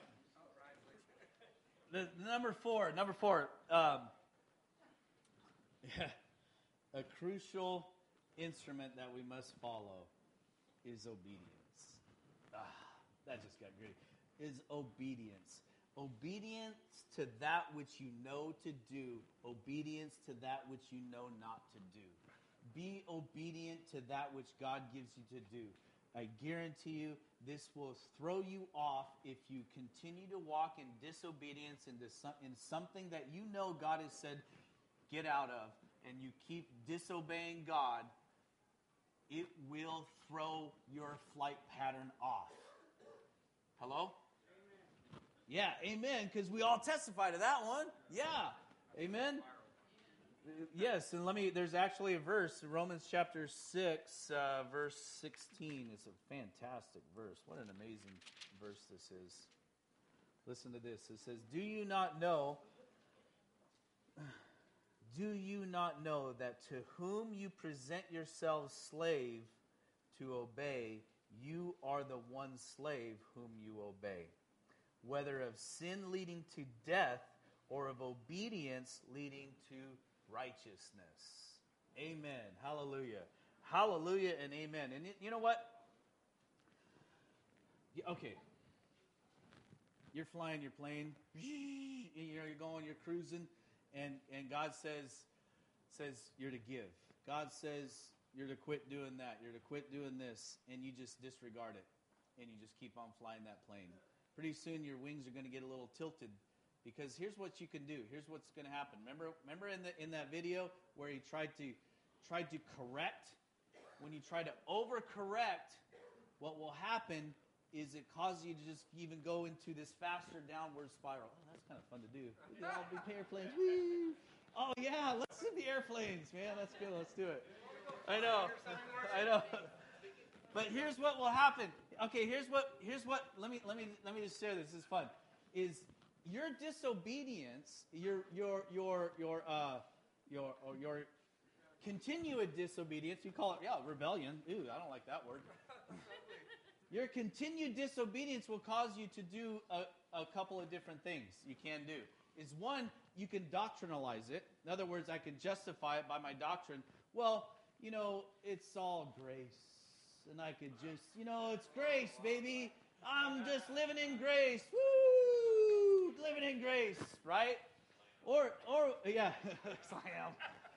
The, the number four, number four. Um, yeah, a crucial instrument that we must follow is obedience. Ah, that just got gritty. Is obedience. Obedience to that which you know to do. Obedience to that which you know not to do. Be obedient to that which God gives you to do. I guarantee you this will throw you off if you continue to walk in disobedience into some, in something that you know God has said get out of, and you keep disobeying God. It will throw your flight pattern off. Hello? Yeah, amen, because we all testify to that one. Yeah, amen. Yes, and let me, there's actually a verse, Romans chapter six, uh, verse sixteen. It's a fantastic verse. What an amazing verse this is. Listen to this. It says, do you not know, Do you not know that to whom you present yourselves slave to obey, you are the one slave whom you obey, whether of sin leading to death or of obedience leading to righteousness. Amen. Hallelujah. Hallelujah and amen. And you know what? Okay. You're flying your plane. You know, you're going, you're cruising, and, and God says, says you're to give. God says you're to quit doing that. You're to quit doing this, and you just disregard it, and you just keep on flying that plane. Pretty soon your wings are going to get a little tilted, because here's what you can do. Here's what's going to happen. Remember, remember in the in that video where he tried to tried to correct? When you try to overcorrect, what will happen is it causes you to just even go into this faster downward spiral. Oh, that's kind of fun to do. Look at all big airplanes. Woo! Oh, yeah, let's do the airplanes, man. That's good. Let's do it. I know. I know. But here's what will happen. Okay, here's what, here's what, let me, let me, let me just share this. This is fun. Is your disobedience, your, your, your, your, uh, your, or your continued disobedience, you call it, yeah, rebellion. Ooh, I don't like that word. Your continued disobedience will cause you to do a, a couple of different things you can do. Is one, you can doctrinalize it. In other words, I can justify it by my doctrine. Well, you know, it's all grace. And I could just, you know, it's grace, baby. I'm just living in grace. Woo! Living in grace, right? Or, or yeah, I am.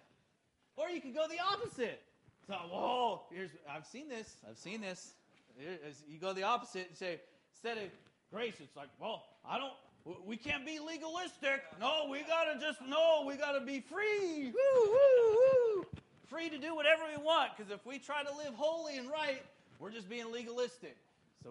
Or you could go the opposite. So, whoa, here's, I've seen this. I've seen this. You go the opposite and say, instead of grace, it's like, well, I don't, we can't be legalistic. No, we got to just, no, we got to be free. Woo, woo, woo. Free to do whatever we want, because if we try to live holy and right, we're just being legalistic. So,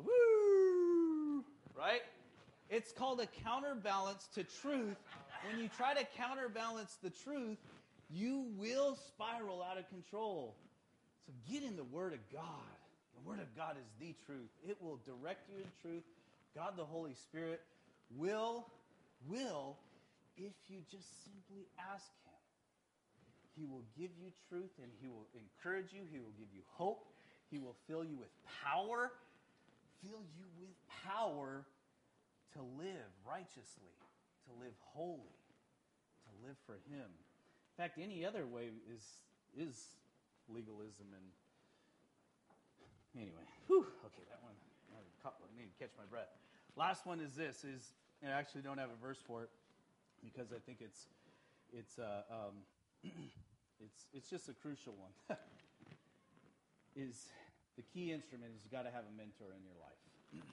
woo, right? It's called a counterbalance to truth. When you try to counterbalance the truth, you will spiral out of control. So get in the Word of God. The Word of God is the truth. It will direct you in truth. God the Holy Spirit will, will, if you just simply ask Him. He will give you truth, and He will encourage you. He will give you hope. He will fill you with power. Fill you with power to live righteously, to live holy, to live for Him. In fact, any other way is is legalism. And anyway, whew, okay, that one, I need to catch my breath. Last one is this, is, and I actually don't have a verse for it, because I think it's, it's, uh, um, it's, it's just a crucial one, is the key instrument is you got to have a mentor in your life.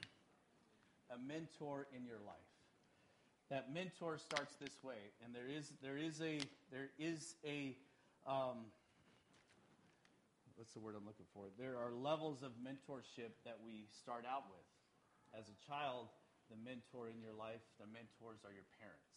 A mentor in your life. That mentor starts this way, and there is there is a there is a um, what's the word I'm looking for? There are levels of mentorship that we start out with. As a child, the mentor in your life, the mentors are your parents.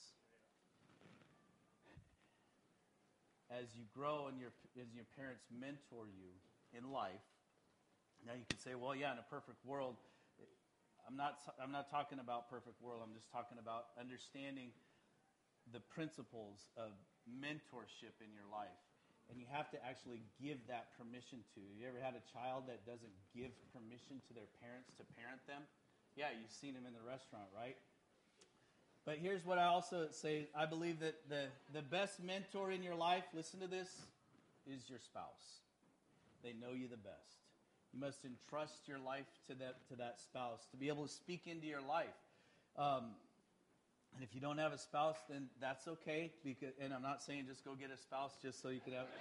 As you grow and your as your parents mentor you in life, now you can say, well, yeah, in a perfect world. I'm not I'm not talking about perfect world. I'm just talking about understanding the principles of mentorship in your life. And you have to actually give that permission to. You ever had a child that doesn't give permission to their parents to parent them? Yeah, you've seen them in the restaurant, right? But here's what I also say. I believe that the, the best mentor in your life, listen to this, is your spouse. They know you the best. You must entrust your life to that to that spouse, to be able to speak into your life. Um, and if you don't have a spouse, then that's okay. Because, and I'm not saying just go get a spouse just so you can have.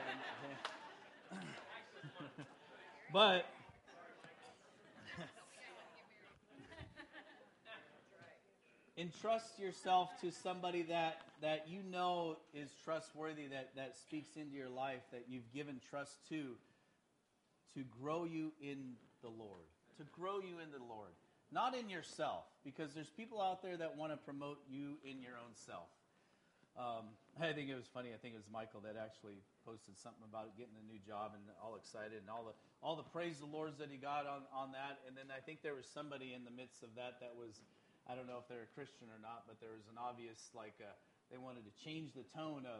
But entrust yourself to somebody that that you know is trustworthy, that that speaks into your life, that you've given trust to. To grow you in the Lord. To grow you in the Lord. Not in yourself. Because there's people out there that want to promote you in your own self. Um, I think it was funny. I think it was Michael that actually posted something about getting a new job and all excited. And all the all the praise the Lords that he got on, on that. And then I think there was somebody in the midst of that that was, I don't know if they're a Christian or not, but there was an obvious, like, uh, they wanted to change the tone of,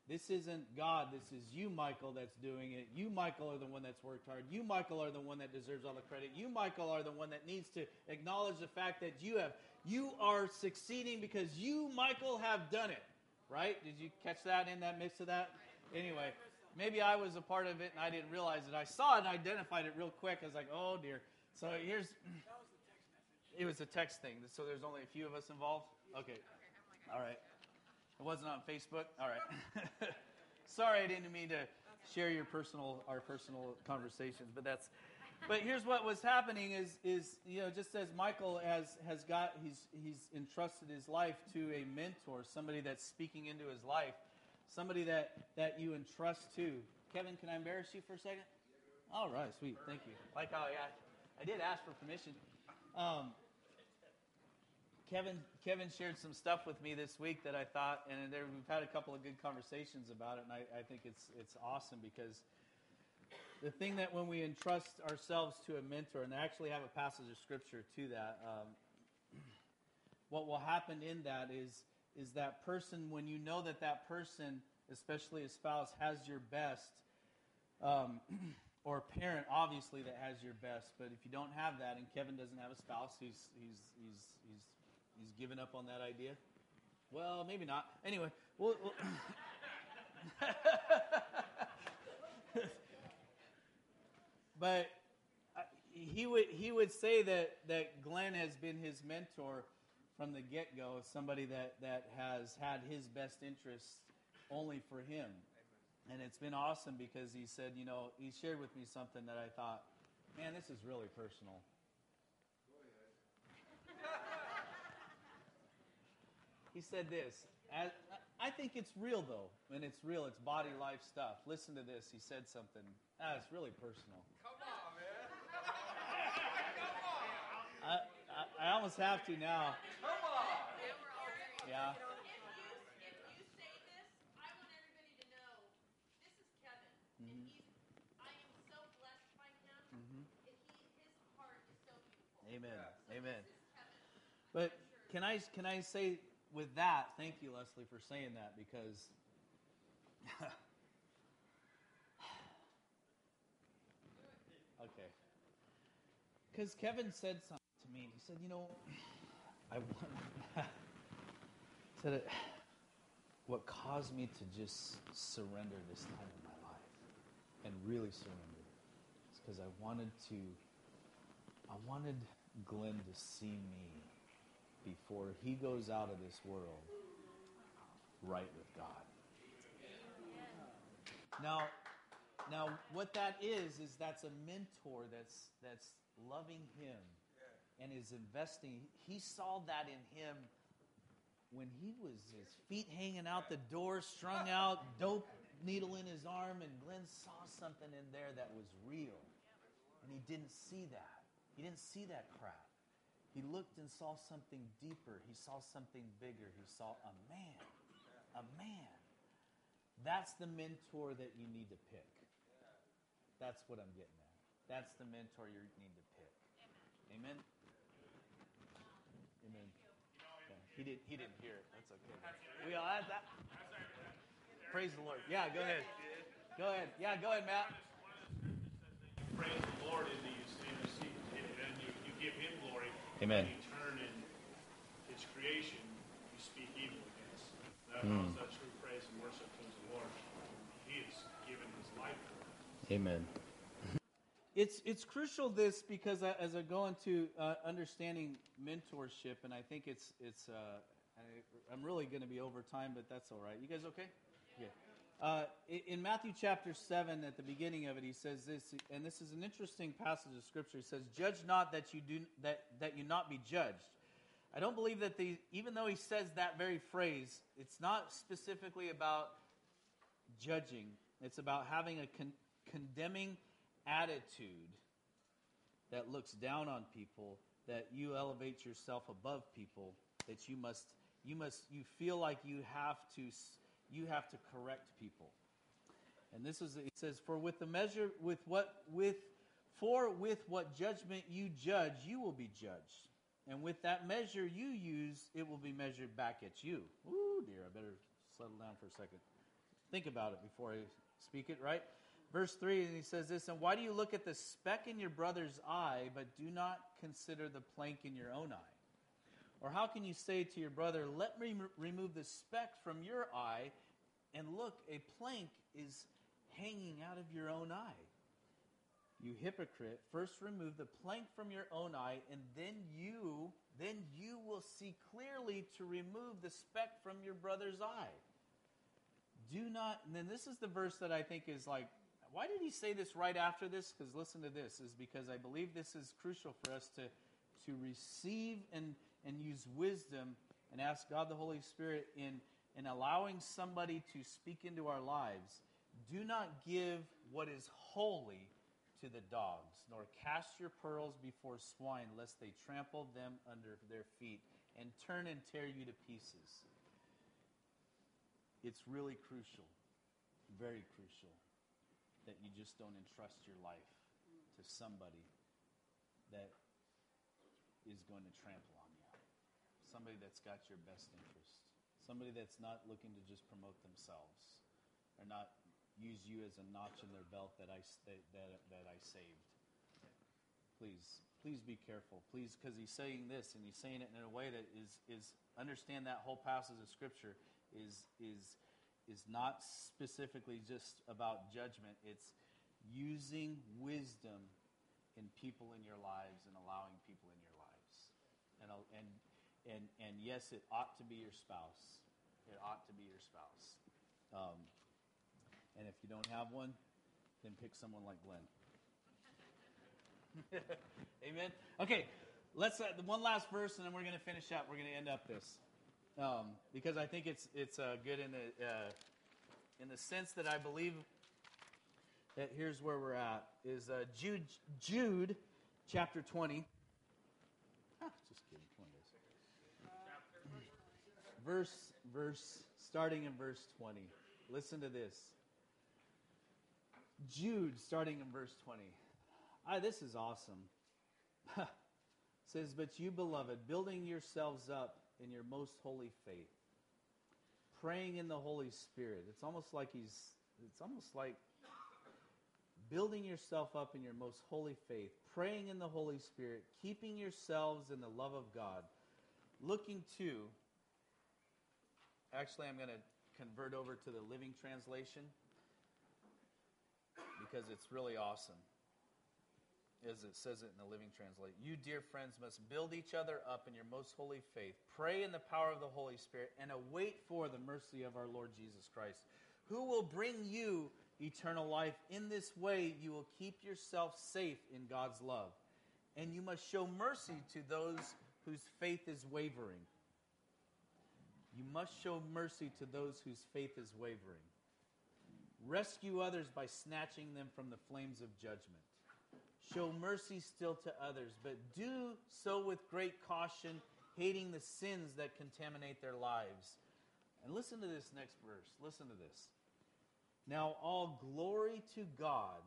This isn't God. This is you, Michael, that's doing it. You, Michael, are the one that's worked hard. You, Michael, are the one that deserves all the credit. You, Michael, are the one that needs to acknowledge the fact that you have, you are succeeding because you, Michael, have done it. Right? Did you catch that in that mix of that? Anyway, maybe I was a part of it and I didn't realize it. I saw it and identified it real quick. I was like, oh, dear. So here's, it was a text thing. So there's only a few of us involved? Okay. All right. It wasn't on Facebook? All right. Sorry, I didn't mean to share your personal, our personal conversations, but that's, but here's what was happening is, is you know, just as Michael has, has got, he's, he's entrusted his life to a mentor, somebody that's speaking into his life, somebody that, that you entrust to. Kevin, can I embarrass you for a second? All right, sweet. Thank you. Like how I, I did ask for permission. Um, Kevin Kevin shared some stuff with me this week that I thought, and there, we've had a couple of good conversations about it, and I, I think it's it's awesome because the thing that when we entrust ourselves to a mentor, and I actually have a passage of scripture to that, um, what will happen in that is is that person, when you know that that person, especially a spouse, has your best, um, or a parent, obviously, that has your best, but if you don't have that, and Kevin doesn't have a spouse, he's he's he's he's He's given up on that idea? Well, maybe not. Anyway, we'll, we'll but uh, he would he would say that, that Glenn has been his mentor from the get-go, somebody that, that has had his best interests only for him. And it's been awesome because he said, you know, he shared with me something that I thought, man, this is really personal. He said this, as, I think it's real, though. When it's real, it's body life stuff. Listen to this. He said something. Ah, it's really personal. Come on, man. I, I, I almost have to now. Come on. Yeah. If you, if you say this, I want everybody to know, this is Kevin. Mm-hmm. And he's, I am so blessed by him. Mm-hmm. And he, his heart is so beautiful. Amen. So Amen. this is Kevin. But can I can I say with that, thank you, Leslie, for saying that, because okay. Because Kevin said something to me. He said, you know, I want said it, what caused me to just surrender this time in my life and really surrender is because I wanted to I wanted Glenn to see me before he goes out of this world right with God. Now, now what that is is that's a mentor that's that's loving him and is investing. He saw that in him when he was his feet hanging out the door, strung out, dope needle in his arm, and Glenn saw something in there that was real, and he didn't see that. He didn't see that crap. He looked and saw something deeper. He saw something bigger. He saw a man. A man. That's the mentor that you need to pick. That's what I'm getting at. That's the mentor you need to pick. Amen? Amen. Okay. He, did, he didn't hear it. That's okay. We all had that. Praise the Lord. Yeah, go ahead. Go ahead. Yeah, go ahead, Matt. Praise the Lord in these, in these seasons, and you, you give Him glory. Amen. And you turn in His creation, you speak evil against. That Mm. is that true praise and worship to the Lord. He has given His life for us. Amen. It's it's crucial this because I, as I go into uh, understanding mentorship, and I think it's it's uh, I, I'm really going to be over time, but that's all right. You guys okay? Yeah. Uh, in Matthew chapter seven, at the beginning of it, he says this, and this is an interesting passage of scripture. He says, "Judge not that you do that that you not be judged." I don't believe that the even though he says that very phrase, it's not specifically about judging. It's about having a con- condemning attitude that looks down on people, that you elevate yourself above people, that you must you must you feel like you have to you have to correct people. And this is it says, for with the measure with what with for with what judgment you judge, you will be judged. And with that measure you use, it will be measured back at you. Ooh, dear, I better settle down for a second. think about it before I speak it, right? Verse three, and he says this, and why do you look at the speck in your brother's eye, but do not consider the plank in your own eye? Or how can you say to your brother, let me m- remove the speck from your eye, and look, a plank is hanging out of your own eye? You hypocrite, first remove the plank from your own eye, and then you, then you will see clearly to remove the speck from your brother's eye. Do not, and then this is the verse that I think is like, why did he say this right after this? Because listen to this, is because I believe this is crucial for us to, to receive and, and use wisdom and ask God the Holy Spirit in, in allowing somebody to speak into our lives. Do not give what is holy to the dogs, nor cast your pearls before swine, lest they trample them under their feet and turn and tear you to pieces. It's really crucial, very crucial, that you just don't entrust your life to somebody that is going to trample on you. Somebody that's got your best interest. Somebody that's not looking to just promote themselves or not use you as a notch in their belt that I, that, that, that I saved. Please, please be careful. Please, because he's saying this, and he's saying it in a way that is, is understand that whole passage of Scripture is is is not specifically just about judgment. It's using wisdom in people in your lives and allowing people in your lives. And and and and yes, it ought to be your spouse. It ought to be your spouse. Um, and if you don't have one, then pick someone like Glenn. Amen. Okay, let's uh, one last verse, and then we're going to finish up. We're going to end up this. Um, because I think it's it's uh, good in the uh, in the sense that I believe that here's where we're at is uh, Jude Jude chapter twenty. Ah, just kidding, twenty is. Verse verse starting in verse twenty. Listen to this. Jude starting in verse twenty. Ah, this is awesome. Says, but you, beloved, building yourselves up in your most holy faith, praying in the Holy Spirit. It's almost like he's, it's almost like building yourself up in your most holy faith, praying in the Holy Spirit, keeping yourselves in the love of God, looking to, actually I'm going to convert over to the Living Translation because it's really awesome. As it says it in the Living Translation. You, dear friends, must build each other up in your most holy faith. Pray in the power of the Holy Spirit and await for the mercy of our Lord Jesus Christ, who will bring you eternal life. In this way, you will keep yourself safe in God's love. And you must show mercy to those whose faith is wavering. You must show mercy to those whose faith is wavering. Rescue others by snatching them from the flames of judgment. Show mercy still to others, but do so with great caution, hating the sins that contaminate their lives. And listen to this next verse. Listen to this. Now all glory to God,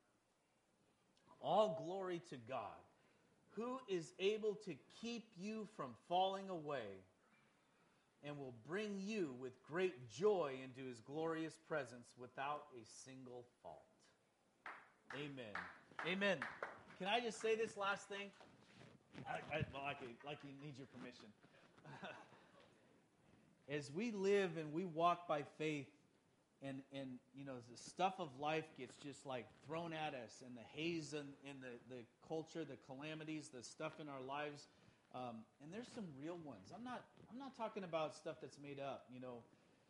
all glory to God, who is able to keep you from falling away and will bring you with great joy into his glorious presence without a single fault. Amen. Amen. Can I just say this last thing? I, I, well, like, like you need your permission. As we live and we walk by faith, and, and you know, the stuff of life gets just like thrown at us, and the haze and, and the, the culture, the calamities, the stuff in our lives, um, and there's some real ones. I'm not I'm not talking about stuff that's made up. You know,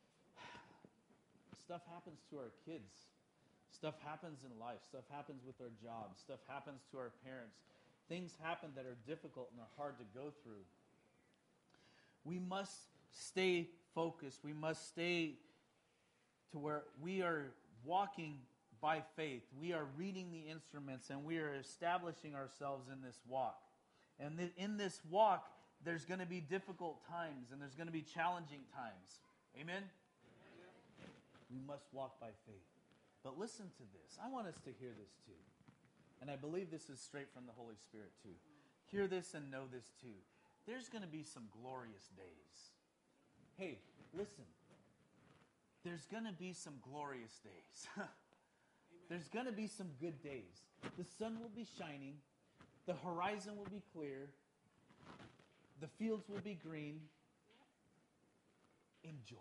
stuff happens to our kids. Stuff happens in life. Stuff happens with our jobs. Stuff happens to our parents. Things happen that are difficult and are hard to go through. We must stay focused. We must stay to where we are walking by faith. We are reading the instruments, and we are establishing ourselves in this walk. And th- in this walk, there's going to be difficult times, and there's going to be challenging times. Amen? We must walk by faith. But listen to this. I want us to hear this too. And I believe this is straight from the Holy Spirit too. Hear this and know this too. There's going to be some glorious days. Hey, listen. there's going to be some glorious days. There's going to be some good days. The sun will be shining. The horizon will be clear. The fields will be green. Enjoy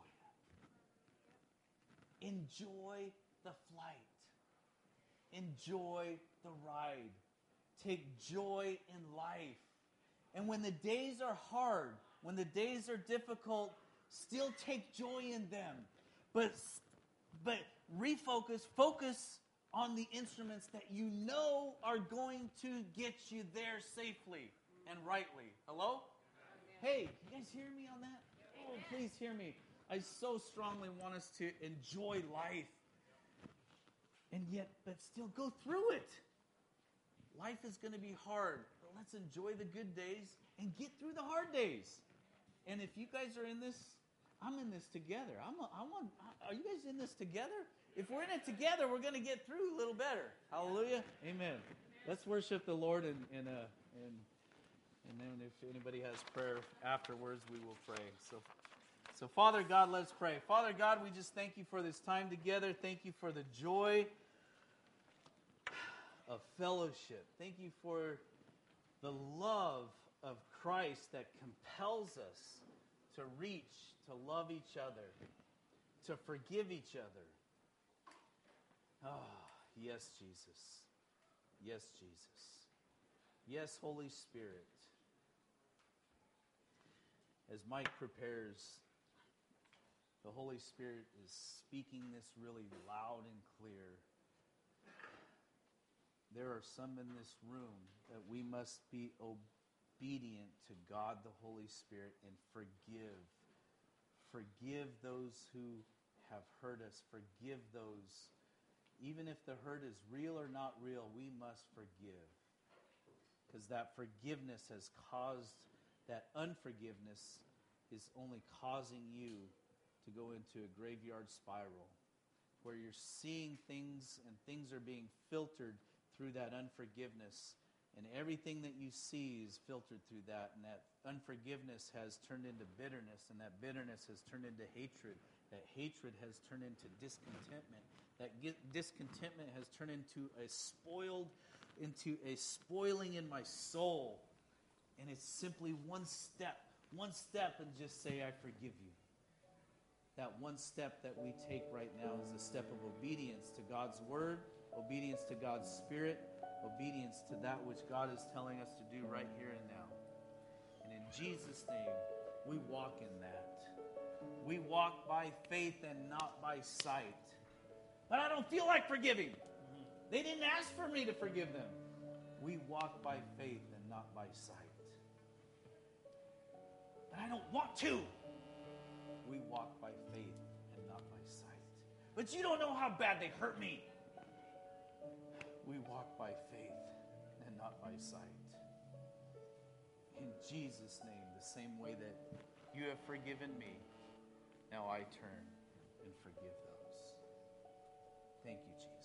it. Enjoy the flight. Enjoy the ride. Take joy in life. And when the days are hard, when the days are difficult, still take joy in them. But, but refocus, focus on the instruments that you know are going to get you there safely and rightly. Hello? Hey, you guys hear me on that? Oh, please hear me. I so strongly want us to enjoy life. And yet, but still go through it. Life is going to be hard, but let's enjoy the good days and get through the hard days. And if you guys are in this, I'm in this together. I'm a, I want. Are you guys in this together? If we're in it together, we're going to get through a little better. Hallelujah. Amen. Let's worship the Lord, and and uh, and and then if anybody has prayer afterwards, we will pray. So, so Father God, let's pray. Father God, we just thank you for this time together. Thank you for the joy of fellowship. Thank you for the love of Christ that compels us to reach, to love each other, to forgive each other. Ah, yes, Jesus. Yes, Jesus. Yes, Holy Spirit. As Mike prepares, the Holy Spirit is speaking this really loud and clear. There are some in this room that we must be obedient to God the Holy Spirit and forgive. Forgive those who have hurt us. Forgive those. Even if the hurt is real or not real, we must forgive. Because that forgiveness has caused, that unforgiveness is only causing you to go into a graveyard spiral where you're seeing things and things are being filtered through that unforgiveness, and everything that you see is filtered through that, and that unforgiveness has turned into bitterness, and that bitterness has turned into hatred. That hatred has turned into discontentment. That discontentment has turned into a spoiled, into a spoiling in my soul. And it's simply one step, one step, and just say, I forgive you. That one step that we take right now is a step of obedience to God's word, obedience to God's Spirit, obedience to that which God is telling us to do right here and now. And in Jesus' name, we walk in that. We walk by faith and not by sight. But I don't feel like forgiving. They didn't ask for me to forgive them. We walk by faith and not by sight. But I don't want to. We walk by faith and not by sight. But you don't know how bad they hurt me. We walk by faith and not by sight. In Jesus' name, the same way that you have forgiven me, now I turn and forgive those. Thank you, Jesus.